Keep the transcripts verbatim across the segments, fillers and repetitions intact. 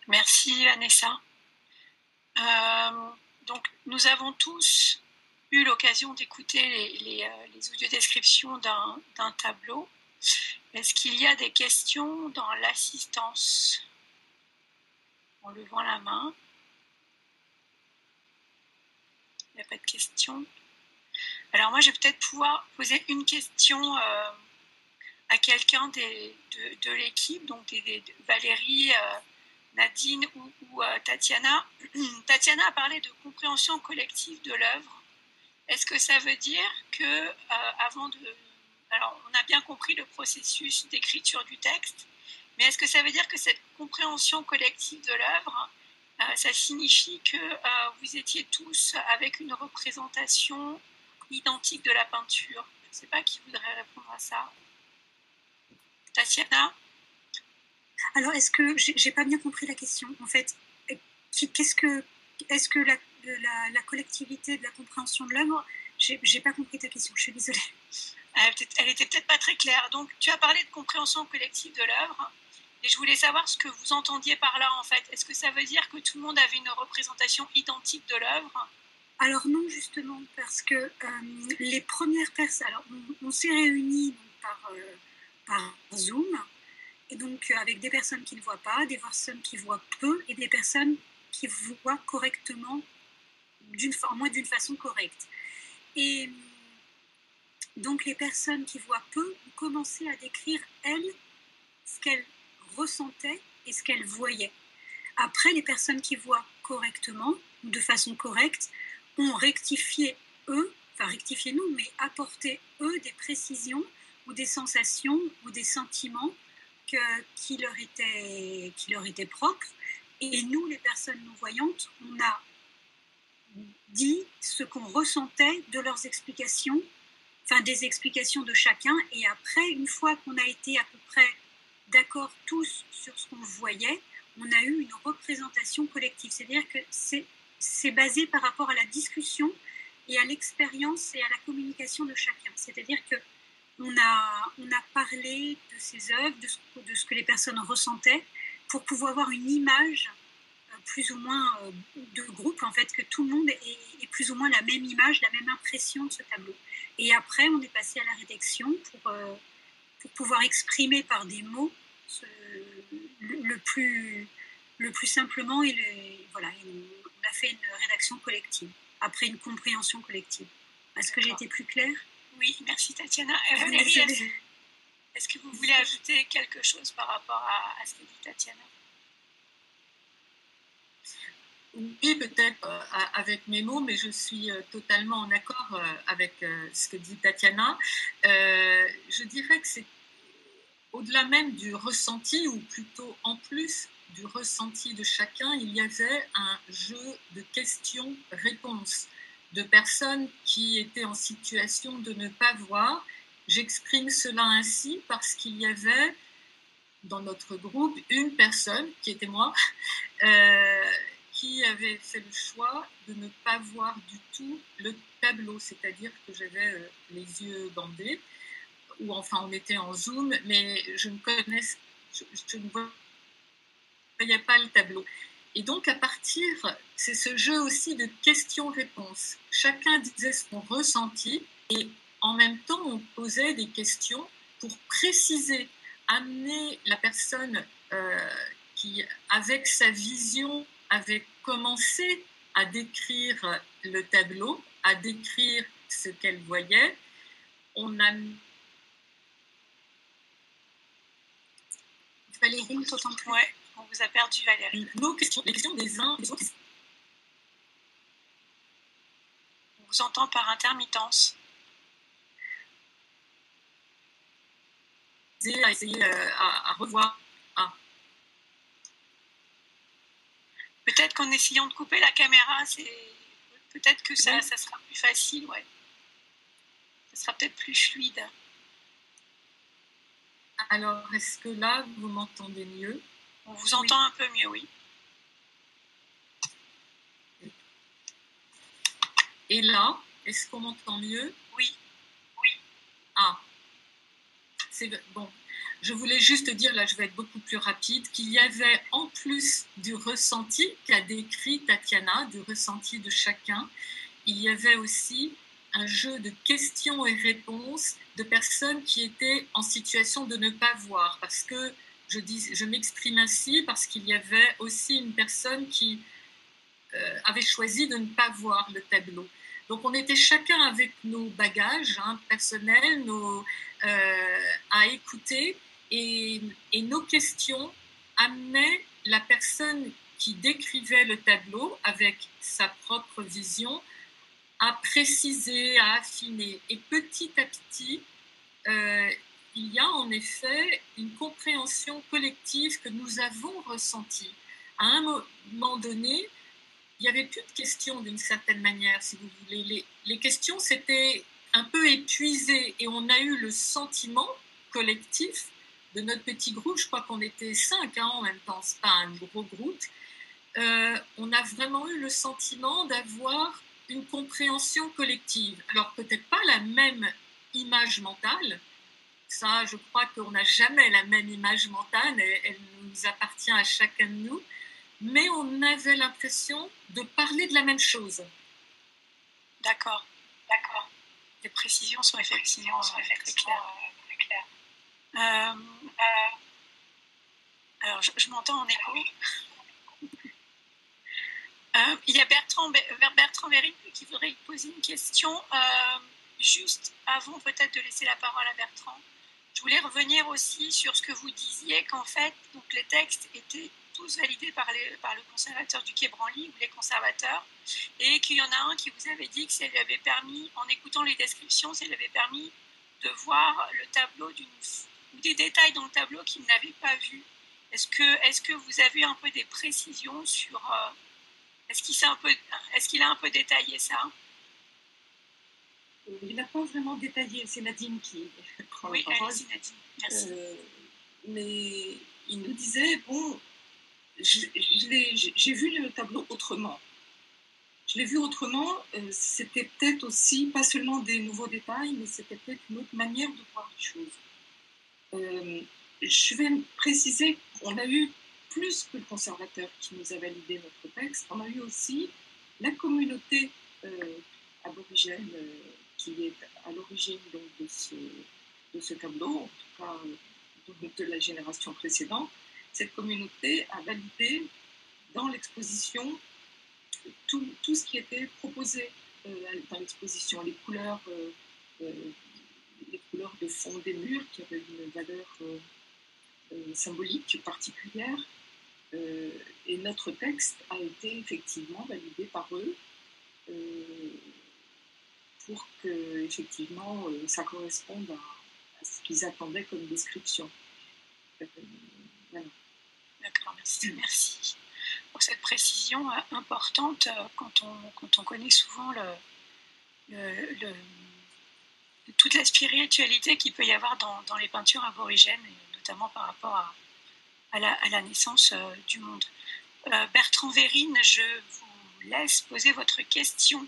Merci Vanessa. Euh, donc nous avons tous eu l'occasion d'écouter les, les, les audiodescriptions d'un, d'un tableau. Est-ce qu'il y a des questions dans l'assistance? En levant la main. Il n'y a pas de questions. Alors moi, je vais peut-être pouvoir poser une question euh, à quelqu'un des, de, de l'équipe, donc des, des, de Valérie, euh, Nadine ou, ou euh, Tatiana. Tatiana a parlé de compréhension collective de l'œuvre. Est-ce que ça veut dire que euh, avant de... Alors, on a bien compris le processus d'écriture du texte, mais est-ce que ça veut dire que cette compréhension collective de l'œuvre, euh, ça signifie que euh, vous étiez tous avec une représentation identique de la peinture? Je ne sais pas qui voudrait répondre à ça. Tatiana? Alors, est-ce que j'ai, j'ai pas bien compris la question, en fait. Qu'est-ce que, est-ce que la, la, la collectivité de la compréhension de l'œuvre, j'ai, j'ai pas compris ta question, je suis désolée. Elle, elle était peut-être pas très claire. Donc, tu as parlé de compréhension collective de l'œuvre, et je voulais savoir ce que vous entendiez par là, en fait. Est-ce que ça veut dire que tout le monde avait une représentation identique de l'œuvre? Alors non, justement, parce que euh, les premières personnes... Alors, on, on s'est réunis donc, par, euh, par Zoom, et donc euh, avec des personnes qui ne voient pas, des personnes qui voient peu, et des personnes qui voient correctement, d'une, au moins d'une façon correcte. Et donc les personnes qui voient peu ont commencé à décrire, elles, ce qu'elles ressentaient et ce qu'elles voyaient. Après, les personnes qui voient correctement, ou de façon correcte, ont rectifié eux, enfin rectifié nous, mais apporté eux des précisions ou des sensations ou des sentiments que, qui, leur étaient, qui leur étaient propres. Et nous, les personnes non-voyantes, on a dit ce qu'on ressentait de leurs explications, enfin des explications de chacun. Et après, une fois qu'on a été à peu près d'accord tous sur ce qu'on voyait, on a eu une représentation collective. C'est-à-dire que c'est, c'est basé par rapport à la discussion et à l'expérience et à la communication de chacun. C'est-à-dire qu'on a, on a parlé de ces œuvres, de ce, de ce que les personnes ressentaient, pour pouvoir avoir une image plus ou moins de groupe, en fait, que tout le monde ait, ait plus ou moins la même image, la même impression de ce tableau. Et après, on est passé à la rédaction pour, euh, pour pouvoir exprimer par des mots ce, le, le, plus, le plus simplement. Et le, voilà, on a fait une rédaction collective, après une compréhension collective. Est-ce que j'ai été plus claire? Oui, merci Tatiana. Euh, Valérie, est-ce, est-ce que vous voulez ajouter quelque chose par rapport à, à ce que dit Tatiana? Oui, peut-être euh, avec mes mots, mais je suis euh, totalement en accord euh, avec euh, ce que dit Tatiana. Euh, je dirais que c'est au-delà même du ressenti, ou plutôt en plus du ressenti de chacun, il y avait un jeu de questions-réponses de personnes qui étaient en situation de ne pas voir. J'exprime cela ainsi parce qu'il y avait dans notre groupe une personne, qui était moi, euh, qui avait fait le choix de ne pas voir du tout le tableau, c'est-à-dire que j'avais euh, les yeux bandés, ou enfin on était en Zoom, mais je ne connaissais, je, je ne voyais pas le tableau. Et donc à partir, c'est ce jeu aussi de questions-réponses. Chacun disait son ressenti et en même temps on posait des questions pour préciser, amener la personne euh, qui, avec sa vision, avait commencé à décrire le tableau, à décrire ce qu'elle voyait. On a Valérie, on t'entend plus. Ouais, on vous a perdu, Valérie. Nos questions, les questions des uns des autres. On vous entend par intermittence. À essayer euh, à, à revoir. Ah. Peut-être qu'en essayant de couper la caméra, c'est peut-être que ça, oui. ça sera plus facile, ouais. Ça sera peut-être plus fluide. Alors, est-ce que là, vous m'entendez mieux? On vous entend oui. Un peu mieux, oui. Et là, est-ce qu'on m'entend mieux? Oui. Oui. Ah, c'est bon. Je voulais juste dire, là je vais être beaucoup plus rapide, qu'il y avait en plus du ressenti qu'a décrit Tatiana, du ressenti de chacun, il y avait aussi un jeu de questions et réponses de personnes qui étaient en situation de ne pas voir. Parce que je, dis, je m'exprime ainsi parce qu'il y avait aussi une personne qui euh, avait choisi de ne pas voir le tableau. Donc on était chacun avec nos bagages hein, personnels, nos, euh, à écouter et, et nos questions amenaient la personne qui décrivait le tableau avec sa propre vision à préciser, à affiner. Et petit à petit, euh, il y a en effet une compréhension collective que nous avons ressentie. À un moment donné, il n'y avait plus de questions d'une certaine manière, si vous voulez. Les, les questions s'étaient un peu épuisées et on a eu le sentiment collectif de notre petit groupe, je crois qu'on était cinq hein, en même temps, c'est pas un gros groupe, euh, on a vraiment eu le sentiment d'avoir une compréhension collective. Alors peut-être pas la même image mentale, ça je crois qu'on n'a jamais la même image mentale, elle, elle nous appartient à chacun de nous, mais on avait l'impression de parler de la même chose. D'accord, d'accord. Les précisions sont effectivement, sont effectivement très claires. Très claires. Euh, euh, alors, je, je m'entends en écho. Euh, il y a Bertrand, Bertrand Verine qui voudrait poser une question. Euh, juste avant peut-être de laisser la parole à Bertrand, je voulais revenir aussi sur ce que vous disiez, qu'en fait, donc, les textes étaient tous validés par, les, par le conservateur du Quai Branly ou les conservateurs, et qu'il y en a un qui vous avait dit que ça lui avait permis, en écoutant les descriptions, ça lui avait permis de voir le tableau d'une, ou des détails dans le tableau qu'il n'avait pas vu. Est-ce que, est-ce que vous avez un peu des précisions sur... Euh, est-ce qu'il, un peu, est-ce qu'il a un peu détaillé ça? Il n'a pas vraiment détaillé, c'est Nadine qui prend oui, la parole. Oui, Nadine, merci. Euh, mais il nous disait, bon, je, je l'ai, j'ai vu le tableau autrement. Je l'ai vu autrement, euh, c'était peut-être aussi, pas seulement des nouveaux détails, mais c'était peut-être une autre manière de voir les choses. Euh, je vais préciser qu'on a eu plus que le conservateur qui nous a validé notre texte, on a eu aussi la communauté euh, aborigène euh, qui est à l'origine donc, de, ce, de ce tableau, en tout cas euh, de la génération précédente. Cette communauté a validé dans l'exposition tout, tout ce qui était proposé euh, dans l'exposition, les couleurs, euh, euh, les couleurs de fond des murs qui avaient une valeur euh, euh, symbolique particulière. Euh, et notre texte a été effectivement validé par eux euh, pour que effectivement euh, ça corresponde à, à ce qu'ils attendaient comme description. Euh, voilà. D'accord, merci, merci pour cette précision euh, importante euh, quand, on, quand on connaît souvent le, le, le, toute la spiritualité qu'il peut y avoir dans, dans les peintures aborigènes, et notamment par rapport à, à, la, à la naissance euh, du monde. Euh, Bertrand Verine, je vous laisse poser votre question.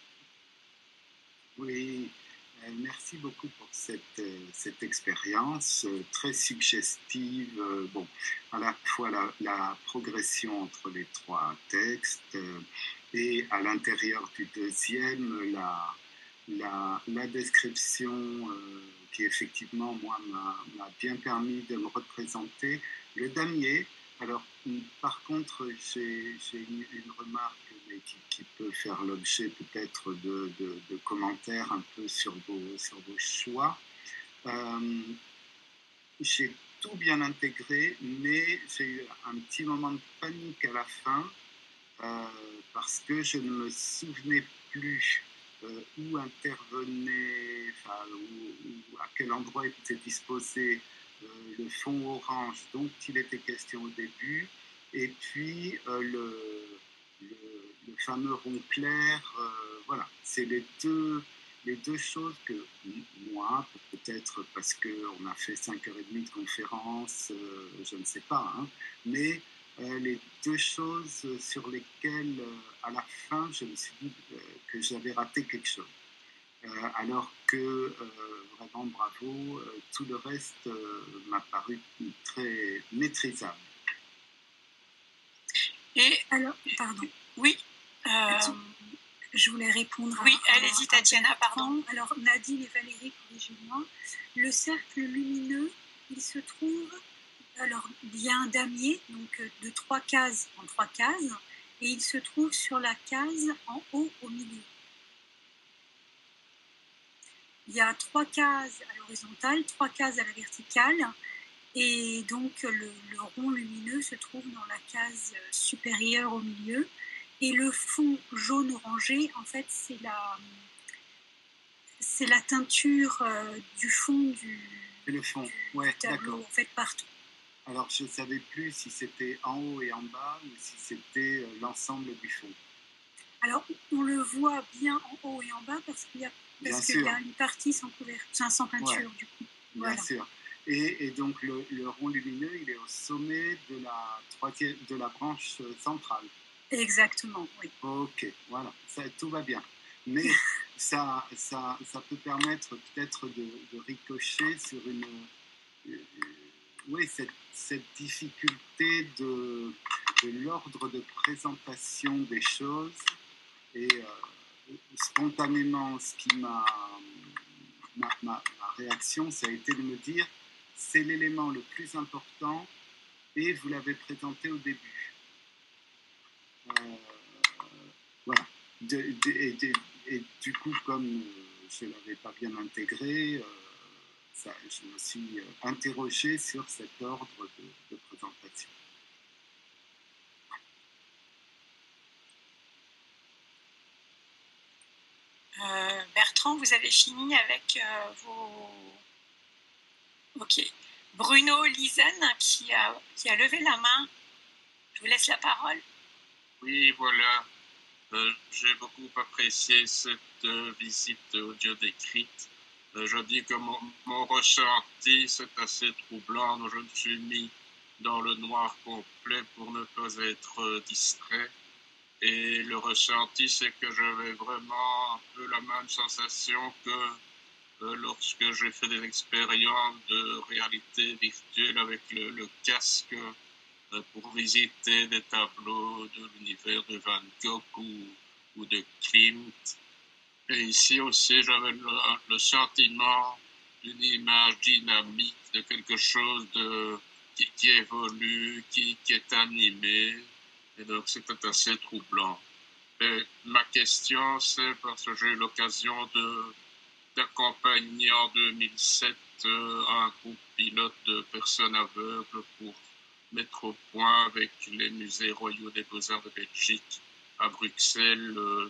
Oui, euh, merci beaucoup pour cette, euh, cette expérience euh, très suggestive. Euh, bon, à la fois la, la progression entre les trois textes euh, et à l'intérieur du deuxième, la, la, la description euh, qui effectivement, moi, m'a, m'a bien permis de me représenter le damier. Alors, par contre, j'ai, j'ai une, une remarque mais qui, qui peut faire l'objet peut-être de, de, de commentaires un peu sur vos, sur vos choix. Euh, j'ai tout bien intégré, mais j'ai eu un petit moment de panique à la fin euh, parce que je ne me souvenais plus euh, où intervenait, enfin, où, où, à quel endroit était disposé Euh, le fond orange dont il était question au début, et puis euh, le, le, le fameux rond clair. Euh, voilà, c'est les deux, les deux choses que moi, peut-être parce qu'on a fait cinq heures trente de conférence, euh, je ne sais pas, hein, mais euh, les deux choses sur lesquelles, euh, à la fin, je me suis dit euh, que j'avais raté quelque chose. euh, alors que euh, vraiment bravo, euh, tout le reste euh, m'a paru très maîtrisable. Et alors, pardon. Oui. Euh, je voulais répondre oui, à... allez-y Tatiana, pardon. Alors Nadine et Valérie, corrigez-moi. Le cercle lumineux, il se trouve... Alors, il y a un damier, donc de trois cases en trois cases, et il se trouve sur la case en haut au milieu. Il y a trois cases à l'horizontale, trois cases à la verticale, et donc le, le rond lumineux se trouve dans la case supérieure au milieu. Et le fond jaune-orangé, en fait, c'est la, c'est la teinture euh, du fond du, c'est le fond. du, Ouais, du tableau, en fait, partout. Alors, je ne savais plus si c'était en haut et en bas ou si c'était l'ensemble du fond. Alors, on le voit bien en haut et en bas parce qu'il y a, parce qu'il y a une partie sans, couverture, sans peinture, ouais, du coup. Bien voilà. sûr. Et, et donc, le, le rond lumineux, il est au sommet de la, troisième, de la branche centrale. Exactement, oui. Ok, voilà, ça, tout va bien. Mais ça, ça, ça peut permettre peut-être de, de ricocher sur une... une oui, cette, cette difficulté de, de l'ordre de présentation des choses. Et euh, spontanément, ce qui m'a... Ma, ma, ma réaction, ça a été de me dire, c'est l'élément le plus important et vous l'avez présenté au début. Euh, voilà. De, de, et, de, et du coup, comme je ne l'avais pas bien intégré, euh, ça, je me suis interrogé sur cet ordre de, de présentation. Euh, Bertrand, vous avez fini avec euh, vos... Ok. Bruno Lizen qui a, qui a levé la main. Je vous laisse la parole. Oui, voilà. Euh, j'ai beaucoup apprécié cette euh, visite audio décrite. Euh, je dis que mon, mon ressenti, c'est assez troublant. Donc je me suis mis dans le noir complet pour ne pas être euh, distrait. Et le ressenti, c'est que j'avais vraiment un peu la même sensation que euh, lorsque j'ai fait des expériences de réalité virtuelle avec le, le casque euh, pour visiter des tableaux de l'univers de Van Gogh ou, ou de Klimt. Et ici aussi, j'avais le, le sentiment d'une image dynamique, de quelque chose de, qui, qui évolue, qui, qui est animé. Et donc, c'était assez troublant. Et ma question, c'est parce que j'ai eu l'occasion de, d'accompagner en deux mille sept euh, un groupe pilote de personnes aveugles pour mettre au point avec les musées royaux des beaux-arts de Belgique à Bruxelles euh,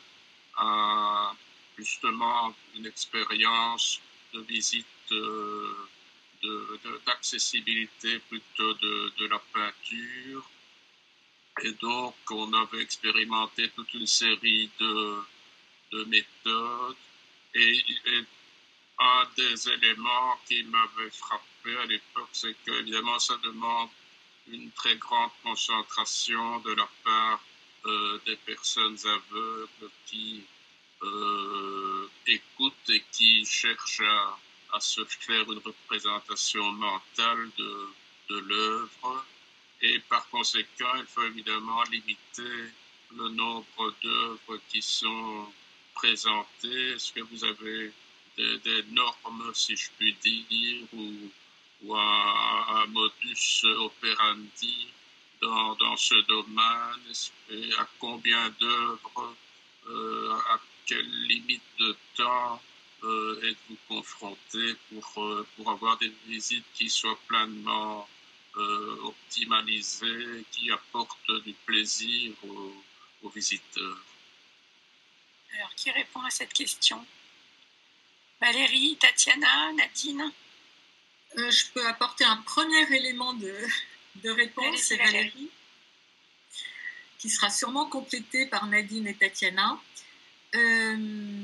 un, justement une expérience de visite euh, de, de, d'accessibilité plutôt de, de la peinture. Et donc, on avait expérimenté toute une série de, de méthodes. Et, et un des éléments qui m'avait frappé à l'époque, c'est qu'évidemment, ça demande une très grande concentration de la part euh, des personnes aveugles qui euh, écoutent et qui cherchent à, à se faire une représentation mentale de, de l'œuvre. Et par conséquent, il faut évidemment limiter le nombre d'œuvres qui sont présentées. Est-ce que vous avez des, des normes, si je puis dire, ou, ou un, un modus operandi dans, dans ce domaine? Et à combien d'œuvres, euh, à quelle limite de temps euh, êtes-vous confronté pour, euh, pour avoir des visites qui soient pleinement Euh, optimalisé, qui apporte du plaisir aux, aux visiteurs? Alors, qui répond à cette question? Valérie, Tatiana, Nadine? euh, Je peux apporter un premier élément de, de réponse, c'est Valérie, Valérie, qui sera sûrement complété par Nadine et Tatiana. Euh,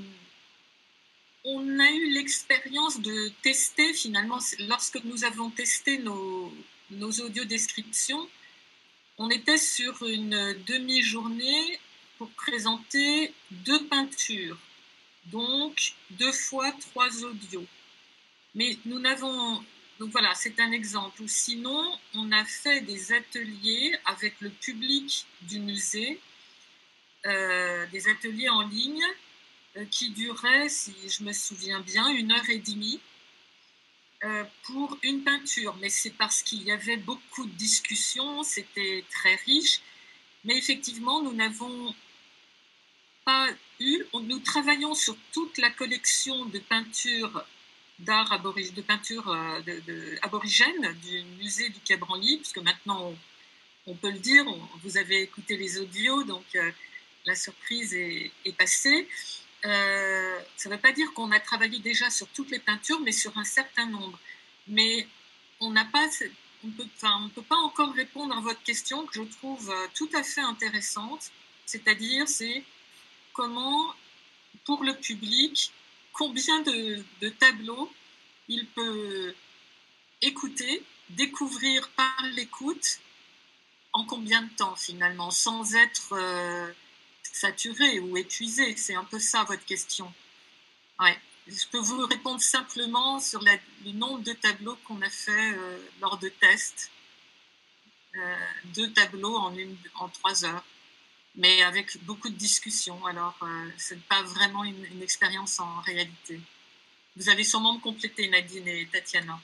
on a eu l'expérience de tester, finalement, lorsque nous avons testé nos nos audiodescriptions, on était sur une demi-journée pour présenter deux peintures donc deux fois trois audios. Mais nous n'avons... Donc voilà, c'est un exemple. Ou sinon, on a fait des ateliers avec le public du musée, euh, des ateliers en ligne euh, qui duraient, si je me souviens bien, une heure et demie euh, pour une peinture. Mais c'est parce qu'il y avait beaucoup de discussions, c'était très riche. Mais effectivement, nous n'avons pas eu... Nous travaillons sur toute la collection de peintures d'art aborigène, de peinture euh, de, de, aborigène du musée du Quai Branly, puisque maintenant on, on peut le dire, on, vous avez écouté les audios, donc euh, la surprise est, est passée. Euh, ça ne veut pas dire qu'on a travaillé déjà sur toutes les peintures, mais sur un certain nombre. Mais on n'a pas, on peut, enfin, on peut pas encore répondre à votre question que je trouve tout à fait intéressante, c'est-à-dire c'est comment, pour le public, combien de, de tableaux il peut écouter, découvrir par l'écoute, en combien de temps finalement, sans être euh, saturé ou épuisé. C'est un peu ça votre question. Ouais. Je peux vous répondre simplement sur la, le nombre de tableaux qu'on a fait euh, lors de tests. Euh, deux tableaux en, une, en trois heures, mais avec beaucoup de discussions. Alors, euh, ce n'est pas vraiment une, une expérience en réalité. Vous allez sûrement me compléter, Nadine et Tatiana.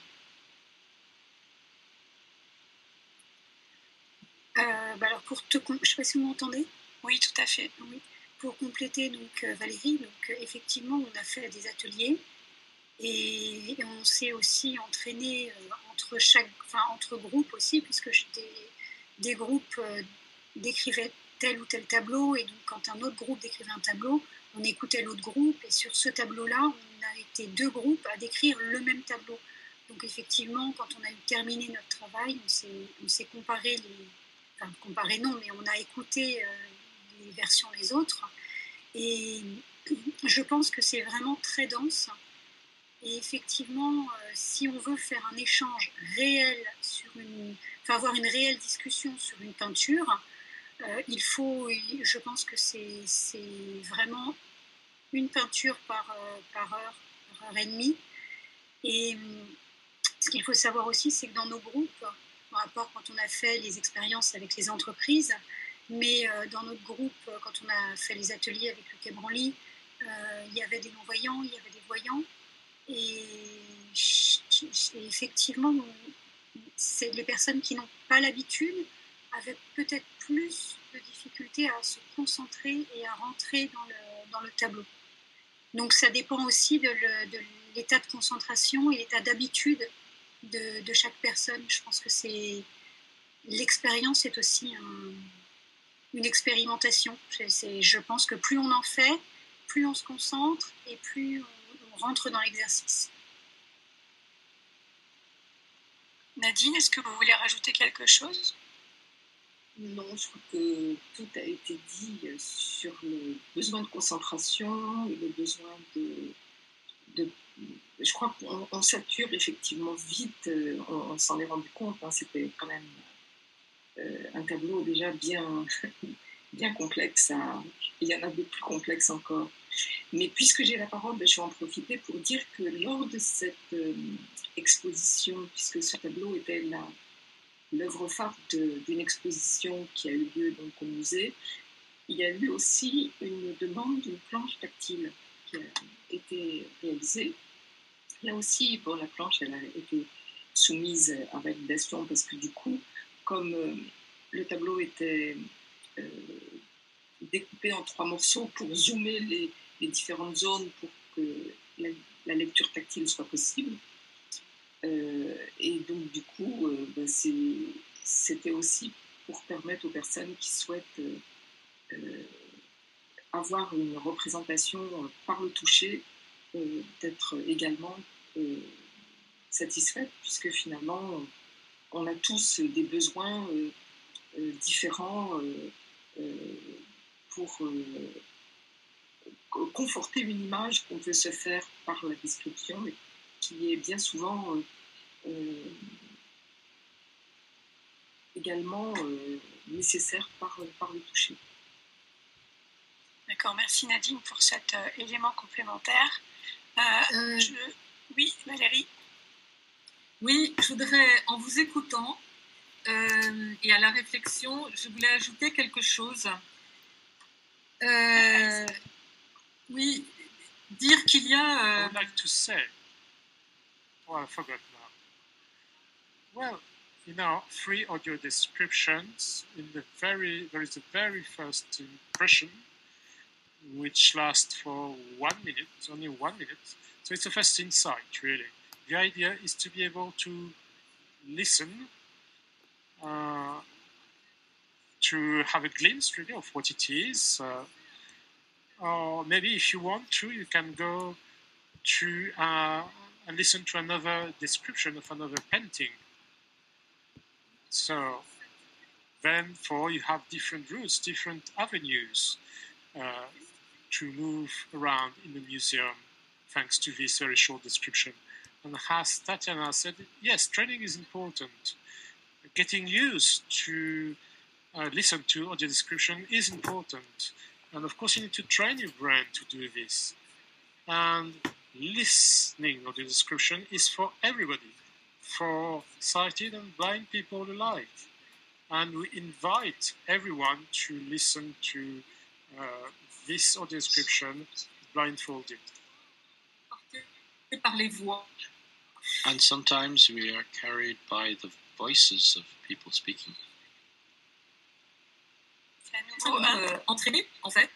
Euh, bah alors pour te, je ne sais pas si vous m'entendez. Oui, tout à fait. Oui. Pour compléter, donc euh, Valérie, donc euh, effectivement, on a fait des ateliers et, et on s'est aussi entraîné euh, entre chaque, enfin entre groupes aussi, puisque des, des groupes euh, décrivaient tel ou tel tableau et donc quand un autre groupe décrivait un tableau, on écoutait l'autre groupe et sur ce tableau-là, on a été deux groupes à décrire le même tableau. Donc effectivement, quand on a eu terminé notre travail, on s'est, on s'est comparé les Enfin, comparé non, mais on a écouté euh, les versions des autres. Et je pense que c'est vraiment très dense. Et effectivement, euh, si on veut faire un échange réel sur une, enfin avoir une réelle discussion sur une peinture, euh, il faut, je pense que c'est, c'est vraiment une peinture par, euh, par heure, par heure et demie. Et ce qu'il faut savoir aussi, c'est que dans nos groupes, par rapport quand on a fait les expériences avec les entreprises, mais euh, dans notre groupe, quand on a fait les ateliers avec le Quai Branly, euh, il y avait des non-voyants, il y avait des voyants, et, et effectivement, c'est les personnes qui n'ont pas l'habitude avaient peut-être plus de difficultés à se concentrer et à rentrer dans le, dans le tableau. Donc ça dépend aussi de, le, de l'état de concentration et l'état d'habitude De, de chaque personne. Je pense que c'est l'expérience est aussi un, une expérimentation. C'est, je pense que plus on en fait, plus on se concentre et plus on, on rentre dans l'exercice. Nadine, est-ce que vous voulez rajouter quelque chose? Non, je crois que tout a été dit sur le besoin de concentration et le besoin de, de je crois qu'on on sature effectivement vite, on, on s'en est rendu compte, hein, c'était quand même euh, un tableau déjà bien, bien complexe, à, il y en a de plus complexes encore. Mais puisque j'ai la parole, ben, je vais en profiter pour dire que lors de cette euh, exposition, puisque ce tableau était la, l'œuvre phare de, d'une exposition qui a eu lieu donc, au musée, il y a eu aussi une demande d'une planche tactile qui a été réalisée. Là aussi, bon, la planche elle a été soumise à validation parce que du coup, comme euh, le tableau était euh, découpé en trois morceaux pour zoomer les, les différentes zones pour que la, la lecture tactile soit possible, euh, et donc du coup, euh, ben, c'est, c'était aussi pour permettre aux personnes qui souhaitent euh, euh, avoir une représentation par le toucher euh, d'être également euh, satisfaite, puisque finalement, on a tous des besoins euh, euh, différents euh, euh, pour euh, conforter une image qu'on peut se faire par la description, mais qui est bien souvent euh, euh, également euh, nécessaire par, par le toucher. D'accord, merci Nadine pour cet euh, élément complémentaire. Euh, Euh, je... Oui, Valérie. Oui, je voudrais, en vous écoutant euh, et à la réflexion, je voulais ajouter quelque chose. Euh, oui, dire qu'il y a... I Euh, would like to say, oh, I forgot now. Well, in our free audio descriptions, in the very there is a very first impression, which lasts for one minute, only one minute. So it's a first insight, really. The idea is to be able to listen, uh, to have a glimpse, really, of what it is. Uh, or maybe if you want to, you can go to uh, and listen to another description of another painting. So then for you have different routes, different avenues uh, to move around in the museum thanks to this very short description. And as Tatiana said, yes, training is important. Getting used to uh, listen to audio description is important. And of course you need to train your brain to do this. And listening audio description is for everybody, for sighted and blind people alike. And we invite everyone to listen to uh, this audio description blindfolded. par les voix. And sometimes we are carried by the voices of people speaking. C'est à nouveau un. Euh, entraîné, en fait.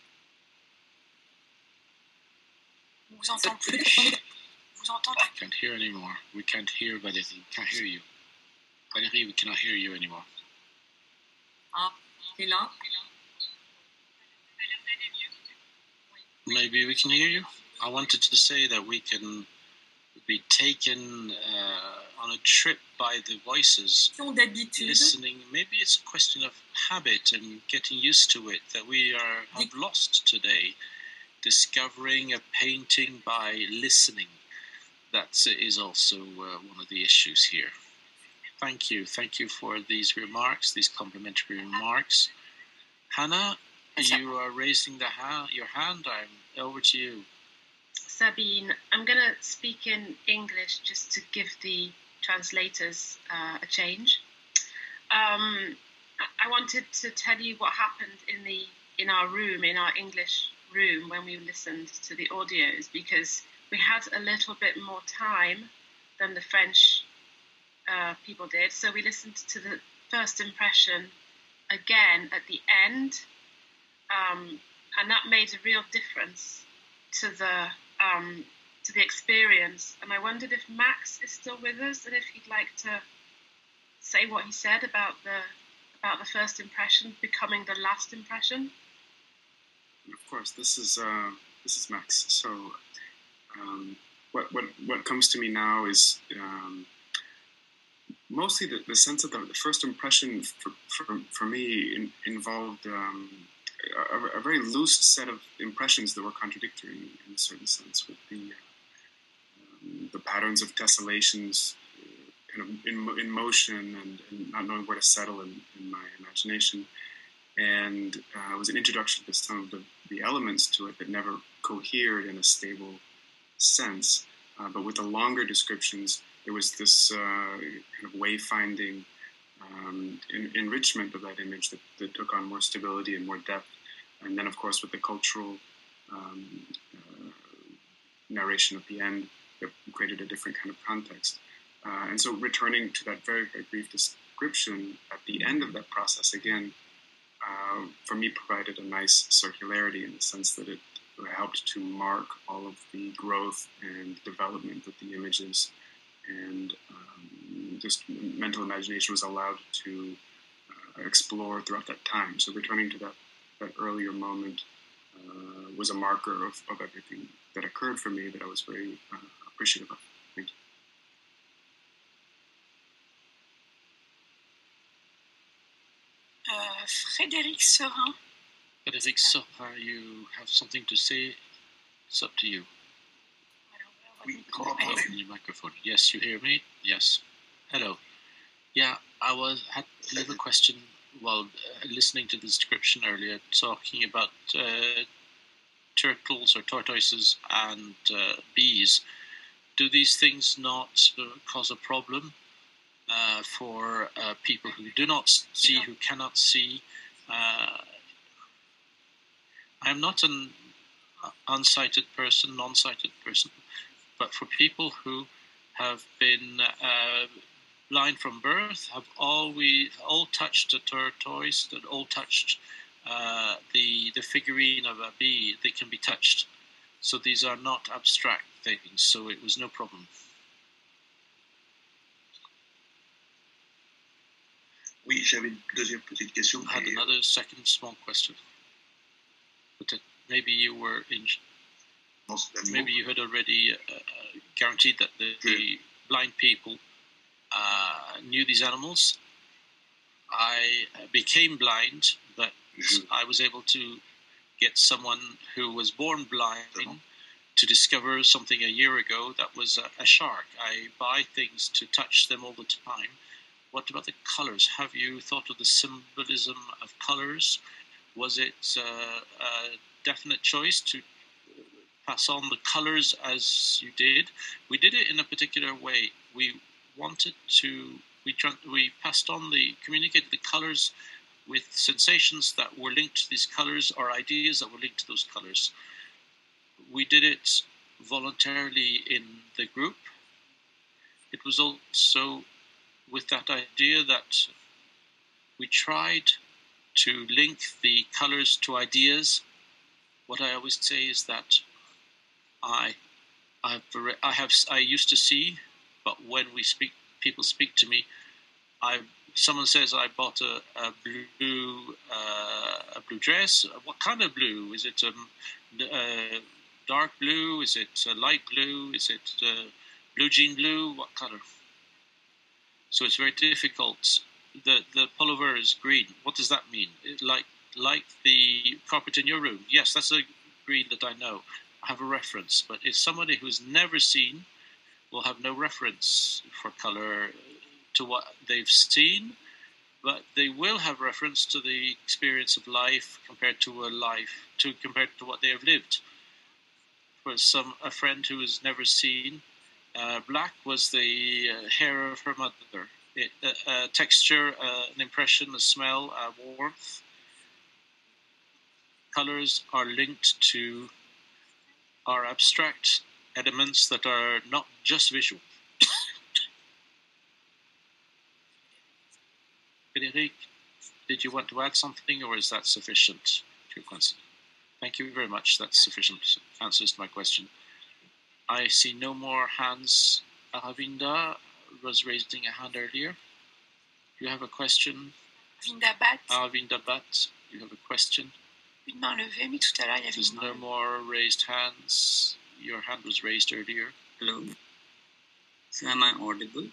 On vous entend plus. Vous entendez? I can't hear anymore. We can't hear Valérie. We can't hear you. Valérie, we cannot hear you anymore. Ah, c'est là. Maybe we can hear you. I wanted to say that we can be taken uh, on a trip by the voices, listening. Maybe it's a question of habit and getting used to it that we are have lost today. Discovering a painting by listening. That is also uh, one of the issues here. Thank you. Thank you for these remarks, these complimentary remarks. Hannah, you are raising the ha- your hand. I'm over to you. Sabine, I'm going to speak in English just to give the translators uh, a change. Um, I wanted to tell you what happened in the in our room, in our English room, when we listened to the audios, because we had a little bit more time than the French uh, people did. So we listened to the first impression again at the end, um, and that made a real difference to the um, to the experience. And I wondered if Max is still with us and if he'd like to say what he said about the about the first impression becoming the last impression. Of course, this is uh, this is Max. So, um, what what what comes to me now is um, mostly the, the sense that the, the first impression for for, for me in, involved um, a, a very loose set of impressions that were contradictory in, in a certain sense, with the uh, um, the patterns of tessellations uh, kind of in in motion and, and not knowing where to settle in, in my imagination. And uh, it was an introduction to some of the, the elements to it that never cohered in a stable sense. Uh, but with the longer descriptions, there was this uh, kind of wayfinding um, in, enrichment of that image that, that took on more stability and more depth. And then, of course, with the cultural um, uh, narration at the end, that created a different kind of context. Uh, and so returning to that very, very brief description at the end of that process, again, Uh, for me, provided a nice circularity in the sense that it helped to mark all of the growth and development of the images, and um, just mental imagination was allowed to uh, explore throughout that time. So returning to that, that earlier moment uh, was a marker of, of everything that occurred for me that I was very uh, appreciative of. Thank you. Uh, Frédéric Serin. Frédéric Serin, you have something to say? It's up to you. Open your microphone. Yes, you hear me? Yes. Hello. Yeah, I was had a little question while uh, listening to the description earlier, talking about uh, turtles or tortoises and uh, bees. Do these things not uh, cause a problem uh, for uh, people who do not see, who cannot see? Uh, I'm not an unsighted person, non-sighted person, but for people who have been uh, blind from birth, have always all touched a tortoise, and all touched uh, the the figurine of a bee. They can be touched, so these are not abstract things. So it was no problem. Oui, j'avais une deuxième petite question. I had another second small question. But maybe you were in. Maybe you had already uh, guaranteed that the, the blind people uh, knew these animals. I became blind, but I was able to get someone who was born blind to discover something a year ago that was a, a shark. I buy things to touch them all the time. What about the colors? Have you thought of the symbolism of colors? Was it uh, a definite choice to pass on the colors as you did? We did it in a particular way. We wanted to, we, we passed on the, communicated the colors with sensations that were linked to these colors or ideas that were linked to those colors. We did it voluntarily in the group. It was also with that idea that we tried to link the colors to ideas. What I always say is that I, I've, I have, I used to see, but when we speak, people speak to me. I, someone says I bought a, a blue, uh, a blue dress. What kind of blue? Is it um, uh, dark blue? Is it uh, light blue? Is it uh, blue jean blue? What color? So it's very difficult. The the pullover is green. What does that mean? It, like like the carpet in your room. Yes, that's a green that I know. I have a reference. But if somebody who's never seen will have no reference for color to what they've seen, but they will have reference to the experience of life compared to a life to compared to what they have lived. For some a friend who has never seen, uh, black was the uh, hair of her mother. It, uh, uh, texture, uh, an impression, a smell, a warmth. Colors are linked to our abstract elements that are not just visual. Frédéric, did you want to add something, or is that sufficient to your question? Thank you very much. That's sufficient answers to my question. I see no more hands. Aravinda was raising a hand earlier. Do you have a question? Aravinda Bat. Aravinda Bat, you have a question? Une main levée, mais tout à l'heure, il y avait There's une main. no more raised hands. Your hand was raised earlier. Hello. So am I audible?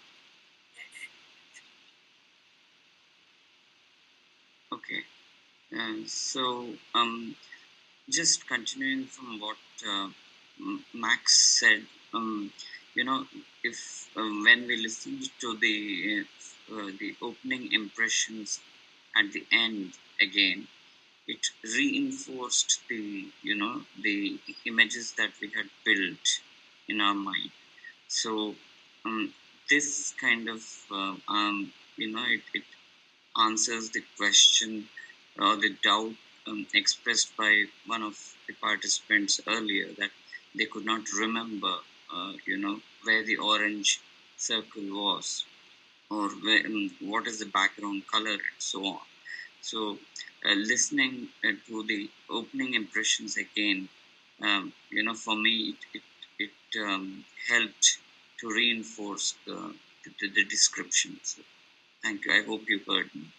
Okay. Uh, so um, just continuing from what uh, Max said, um, you know, if um, when we listened to the uh, the opening impressions at the end again, it reinforced the you know the images that we had built in our mind. So um, this kind of uh, um, you know it, it answers the question or the doubt um, expressed by one of the participants earlier, that they could not remember uh, you know where the orange circle was, or where, um, what is the background color, and so on. So uh, listening uh, to the opening impressions again, um, you know, for me it it, it um, helped to reinforce the the, the description. So, thank you. I hope you heard me.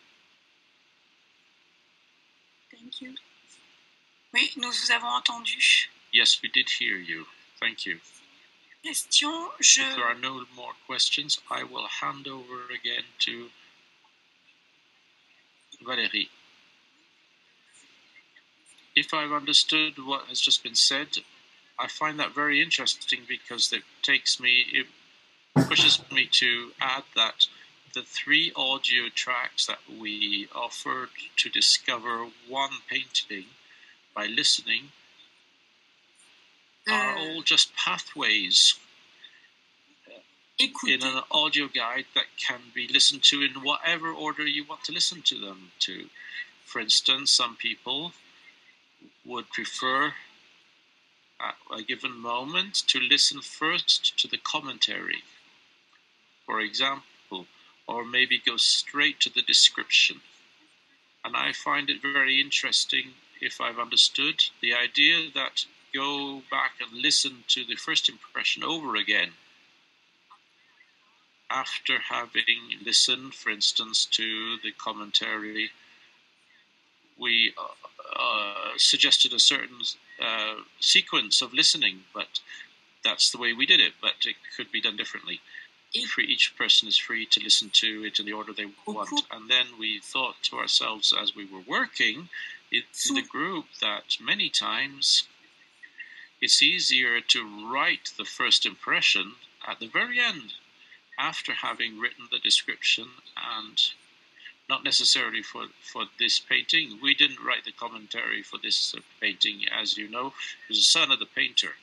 Thank you. Oui, nous vous avons entendu. Yes, we did hear you. Thank you. Question, je... If there are no more questions, I will hand over again to Valérie. If I've understood what has just been said, I find that very interesting, because it takes me, it pushes me to add that the three audio tracks that we offered to discover one painting by listening are all just pathways in an audio guide that can be listened to in whatever order you want to listen to them to. For instance, some people would prefer at a given moment to listen first to the commentary, for example, or maybe go straight to the description. And I find it very interesting, if I've understood, the idea that go back and listen to the first impression over again after having listened, for instance, to the commentary. We uh, uh, suggested a certain uh, sequence of listening, but that's the way we did it, but it could be done differently. Free, each person is free to listen to it in the order they want. And then we thought to ourselves as we were working in the group that many times it's easier to write the first impression at the very end, after having written the description, and not necessarily for, for this painting. We didn't write the commentary for this uh, painting, as you know. It was the son of the painter.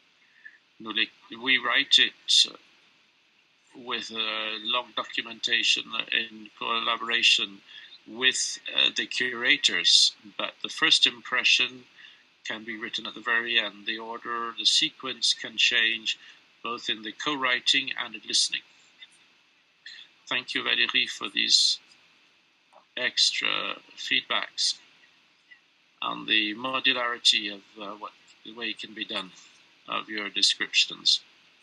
We write it uh, with a long documentation in collaboration with uh, the curators, but the first impression can be written at the very end. The order, the sequence can change both in the co-writing and in listening. Thank you, Valérie, for these extra feedbacks on the modularity of uh, what the way it can be done of your descriptions.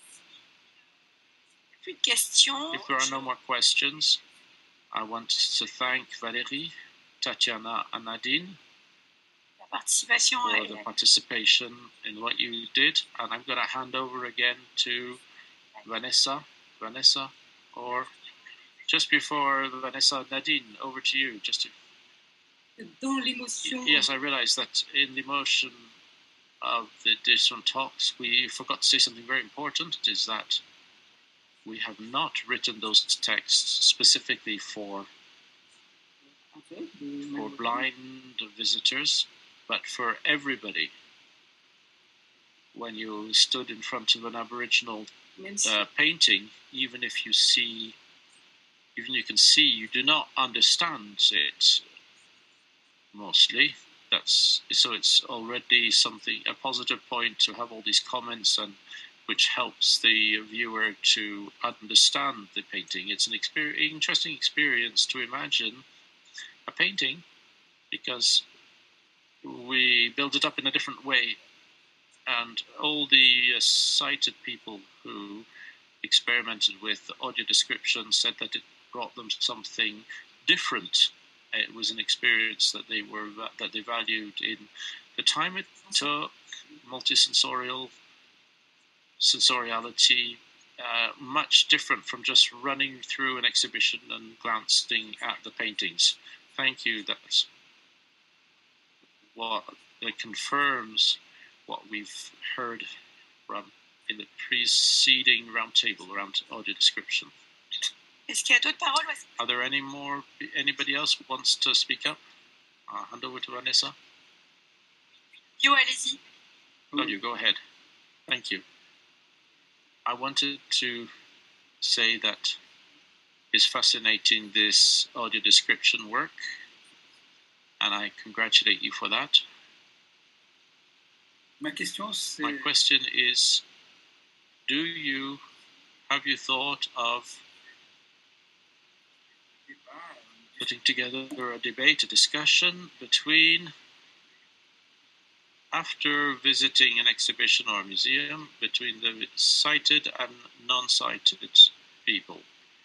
If there are no more questions, I want to thank Valérie, Tatiana, and Nadine for the participation in what you did, and I'm going to hand over again to Vanessa. Vanessa, or just before Vanessa, Nadine, over to you. Just to... Yes, I realize that in the emotion of the different talks, we forgot to say something very important, is that we have not written those texts specifically for, for blind visitors, but for everybody. When you stood in front of an Aboriginal uh, painting, even if you see, even you can see, you do not understand it mostly. That's so it's already something, a positive point to have all these comments, and which helps the viewer to understand the painting. It's an exper- interesting experience to imagine a painting, because we build it up in a different way, and all the uh, sighted people who experimented with audio description said that it brought them something different. It was an experience that they were that they valued in the time it took, multisensorial sensoriality, uh, much different from just running through an exhibition and glancing at the paintings. Thank you. That's what it confirms what we've heard from in the preceding roundtable around audio description. Are there any more? Anybody else who wants to speak up? I'll hand over to Vanessa. You, allez-y. Oh, you go ahead. Thank you. I wanted to say that it's fascinating, this audio description work, and I congratulate you for that. Ma question, c'est... My question is, do you, have you thought of putting together a debate, a discussion between, after visiting an exhibition or a museum, between the sighted and non-sighted people?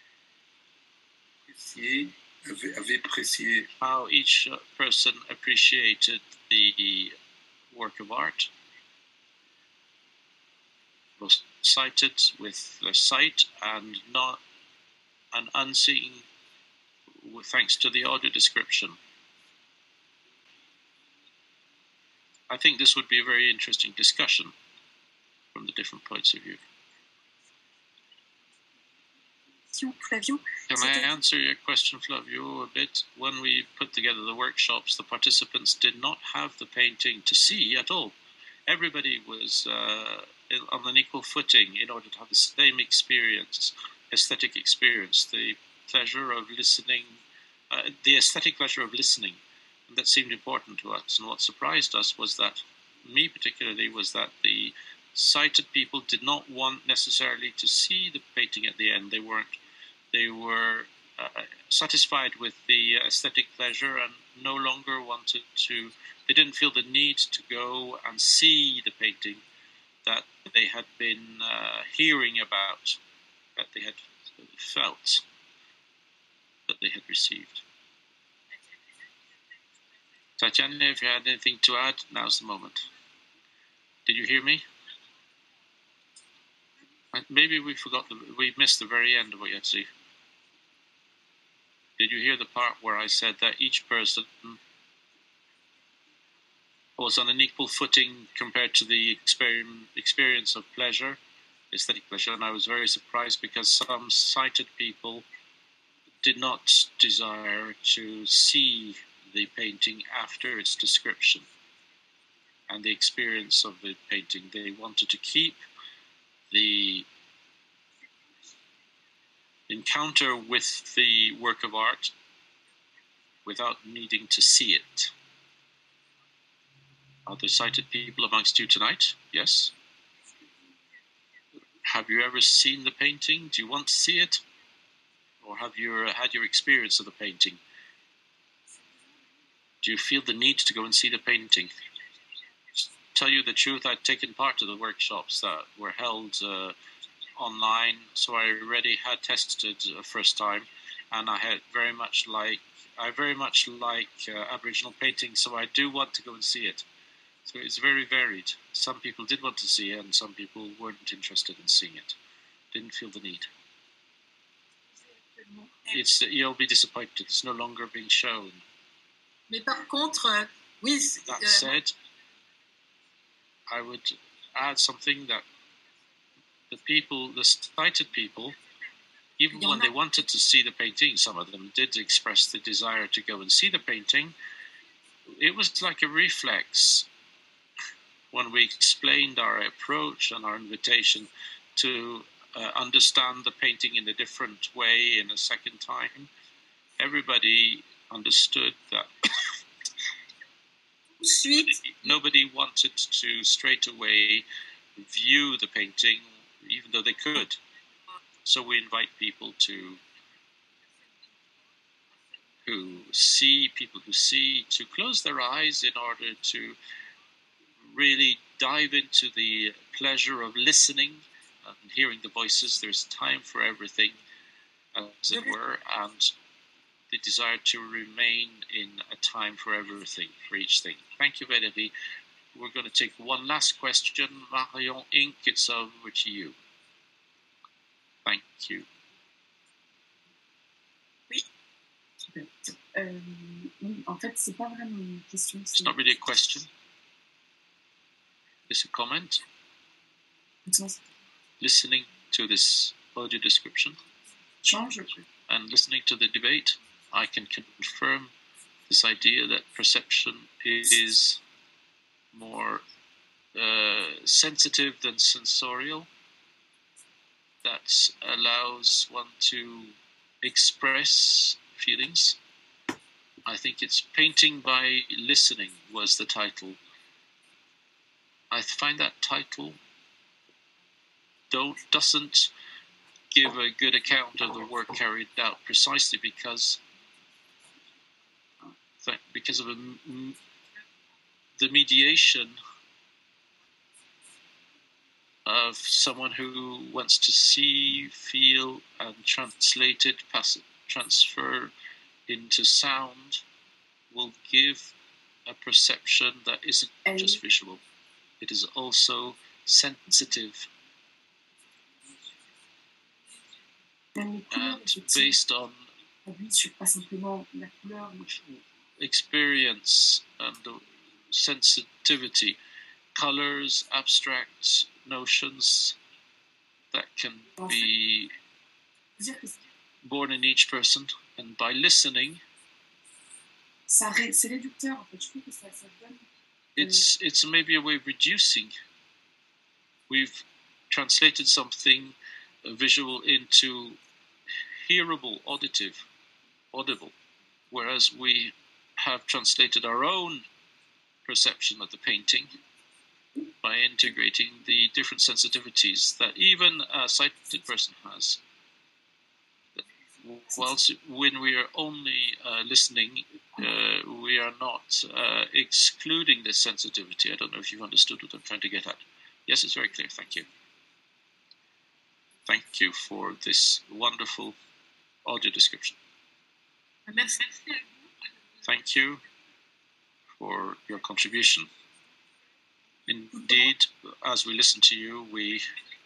How each person appreciated the work of art. Both sighted with their sight and not and unseen, thanks to the audio description. I think this would be a very interesting discussion from the different points of view. question, Flavio. Can I answer your question, Flavio, a bit? When we put together the workshops, the participants did not have the painting to see at all. Everybody was uh, on an equal footing in order to have the same experience, aesthetic experience, the pleasure of listening, uh, the aesthetic pleasure of listening. And that seemed important to us. And what surprised us was that, me particularly, was that the sighted people did not want necessarily to see the painting at the end. They weren't. They were uh, satisfied with the aesthetic pleasure and no longer wanted to. They didn't feel the need to go and see the painting that they had been uh, hearing about, that they had felt, that they had received. Tatiana, if you had anything to add, now's the moment. Did you hear me? Maybe we forgot, the, we missed the very end of what you had to say. Did you hear the part where I said that each person was on an equal footing compared to the experience of pleasure, aesthetic pleasure? And I was very surprised because some sighted people did not desire to see the painting after its description and the experience of the painting. They wanted to keep the encounter with the work of art without needing to see it. Are there sighted people amongst you tonight? Yes? Have you ever seen the painting? Do you want to see it? Or have you had your experience of the painting? Do you feel the need to go and see the painting? Tell you the truth, I'd taken part of the workshops that were held uh, online, so I already had tested uh, first time, and I had very much like I very much like uh, Aboriginal painting, so I do want to go and see it. So it's very varied. Some people did want to see it, and some people weren't interested in seeing it. Didn't feel the need. It's you'll be disappointed. It's no longer being shown. Mais par contre, oui. That said, I would add something that the people, the sighted people, even when they wanted to see the painting, some of them did express the desire to go and see the painting. It was like a reflex when we explained our approach and our invitation to uh, understand the painting in a different way in a second time. Everybody understood that nobody wanted to straight away view the painting, even though they could. So we invite people to who see, people who see, to close their eyes in order to really dive into the pleasure of listening and hearing the voices. There's time for everything, as it were, and the desire to remain in a time for everything, for each thing. Thank you, Valérie. We're going to take one last question. Marion Inc., it's over to you. Thank you. Oui. Super. Euh, en fait, c'est pas vraiment une question. It's not really a question. It's a comment. Listening to this audio description Change. and listening to the debate, I can confirm this idea that perception is more uh, sensitive than sensorial. That allows one to express feelings. I think it's Painting by Listening was the title. I find that title don't doesn't give a good account of the work carried out precisely because because of a, the mediation of someone who wants to see, feel, and translate it, pass it, transfer into sound, will give a perception that isn't just visual. It is also sensitive and based on experience and sensitivity, colors, abstract notions that can be born in each person, and by listening, Ça ré- c'est réducteur en fait. Je trouve que ça, ça donne. it's it's maybe a way of reducing. We've translated something uh, visual into hearable, auditive, audible, whereas we have translated our own perception of the painting by integrating the different sensitivities that even a sighted person has. Whilst when we are only uh, listening, uh, we are not uh, excluding this sensitivity. I don't know if you've understood what I'm trying to get at. Yes, it's very clear. Thank you. Thank you for this wonderful audio description. Merci. Thank you for your contribution. Indeed, as we listen to you, we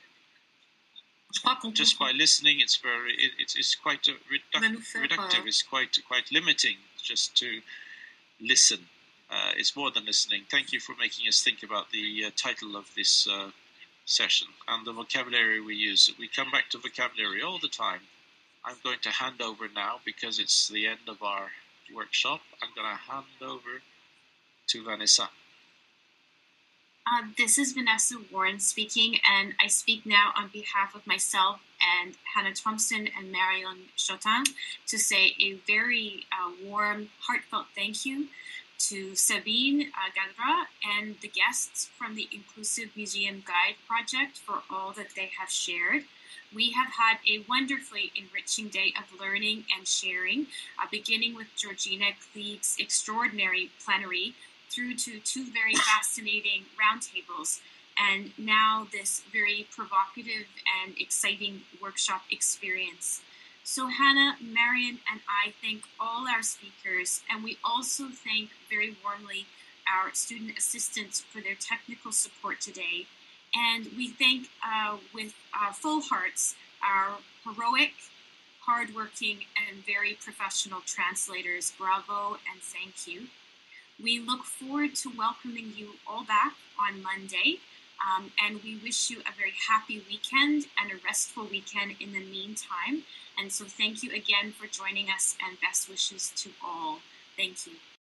just by listening, it's very, it, it's, it's quite a reduc- reductive. It's quite quite limiting just to listen. Uh, it's more than listening. Thank you for making us think about the uh, title of this uh, session and the vocabulary we use. We come back to vocabulary all the time. I'm going to hand over now because it's the end of our workshop. I'm going to hand over to Vanessa. Uh, this is Vanessa Warren speaking, and I speak now on behalf of myself and Hannah Thompson and Marion Chotin to say a very uh, warm, heartfelt thank you to Sabine uh, Gadra and the guests from the Inclusive Museum Guide Project for all that they have shared. We have had a wonderfully enriching day of learning and sharing, uh, beginning with Georgina Klieg's extraordinary plenary through to two very fascinating roundtables, and now this very provocative and exciting workshop experience. So Hannah, Marion, and I thank all our speakers, and we also thank very warmly our student assistants for their technical support today. And we thank uh, with uh, full hearts our heroic, hardworking, and very professional translators. Bravo and thank you. We look forward to welcoming you all back on Monday, um, and we wish you a very happy weekend and a restful weekend in the meantime. And so thank you again for joining us, and best wishes to all. Thank you.